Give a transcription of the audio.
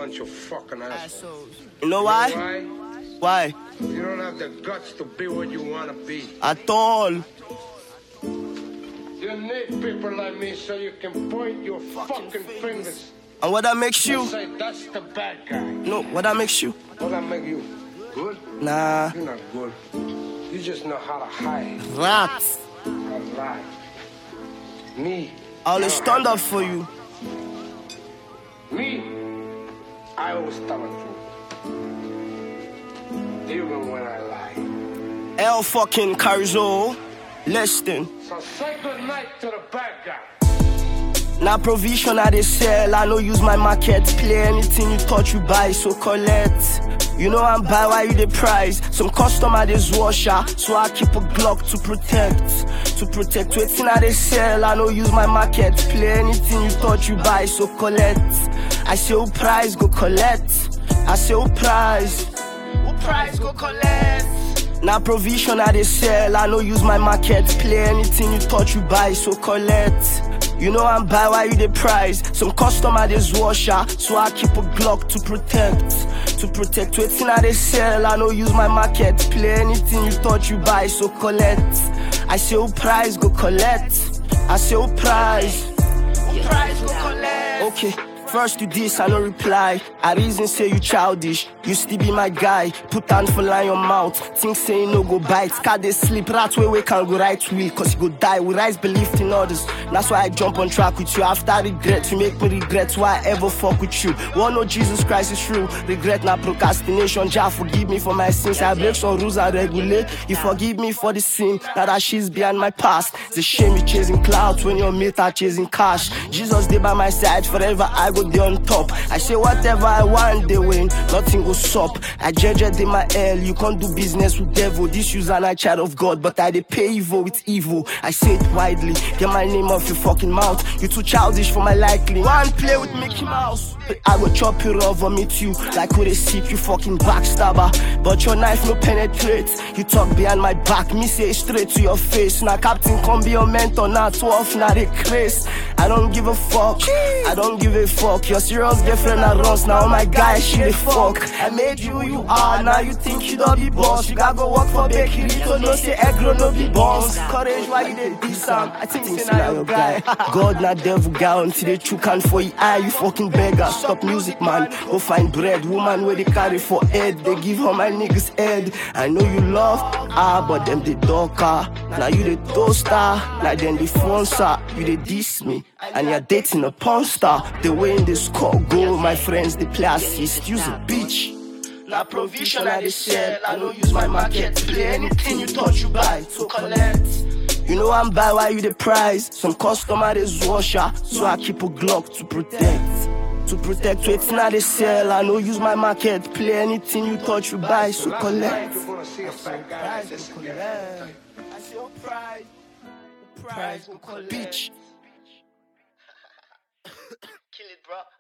bunch of fucking assholes. You know why? Why? You don't have the guts to be what you want to be. At all. You need people like me so you can point your fucking fingers. And what that makes you? Say that's the bad guy. No, what that makes you? What that make you? Good? Nah. You're not good. You just know how to hide. Rats. A lie. Me. I always stand up for you. Me, I always tell the truth. Even when I lie. L fucking Carzo. Listen. So say good night to the bad guy. Now provision I they sell, I no use my market. Play anything you touch you buy, so collect. You know I'm buy why you the price. Some customer they washer, so I keep a Glock to protect. To protect waiting I they sell, I no use my market. Play anything you touch you buy, so collect. I say who price go collect. I say who price go collect. Now provision I they sell, I no use my market. Play anything you touch you buy, so collect. You know I'm buy why you the price. Some customer they washer, so I keep a Glock to protect. To protect waiting I they sell, I no use my market. Play anything you touch you buy, so collect. I say who price go collect. I say who price go collect. Okay. First to this, I no reply. I reason say you childish. You still be my guy. Put hand for line your mouth. Think say you no go bite. Car they sleep. Rat way can go right wheel. Cause you go die. We rise belief in others. That's why I jump on track with you. After regret, you make me regret why I ever fuck with you. One know Jesus Christ is true. Regret not procrastination. Jah forgive me for my sins. I break some rules and regulate. You forgive me for the sin. Now that she's behind my past. It's a shame you chasing clouds when your mate are chasing cash. Jesus stay by my side forever. I go there on top. I say whatever I want, they win. Nothing goes up. I judge in my hell. You can't do business with devil. This user and I child of God, but I they pay evil with evil. I say it widely. Get my name off your fucking mouth. You too childish for my liking. One play with Mickey Mouse. I go chop you raw, vomit you like who they seek you fucking backstabber. But your knife no penetrate. You talk behind my back, me say straight to your face. Now captain come be your mentor, now 12, now they craze. I don't give a fuck. I don't give a fuck. Your serious girlfriend that runs now. Oh my guy, she the fuck. I made you who you are. Now you think you don't be boss. You gotta go work for bakery. To no say egg no be boss. Courage why you did this Sam. I think say now your guy. God not devil guy until they choke hand for your eye. You fucking beggar. Stop music man. Go find bread. Woman where they carry for head. They give her my niggas head. I know you love but them the darker. Now you the toaster. Now then the sponsor. You the diss me. And you're dating a porn star. The way in this score go, my friends, they play assist. Use a bitch. Now provision I they sell. I don't use my market. Play anything you touch you buy, so collect. You know I'm buy why you the price. Some customer is washer, so I keep a Glock to protect. To protect waiting I they sell. I don't use my market. Play anything you touch you buy, so collect. Price, bitch. Kill it, bro.